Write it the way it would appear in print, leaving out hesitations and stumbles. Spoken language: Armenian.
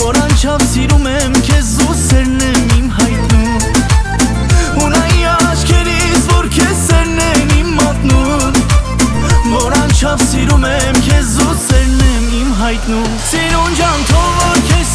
Որանչավ սիրում եմ քեզ ու սերն եմ իմ հայտնում Ունայի աչքերիս որ քեզ սերն եմ իմ մատնում Որանչավ սիրում եմ քեզ ու սերն եմ իմ հայտնում Սիրուն ջան թող որ քեզ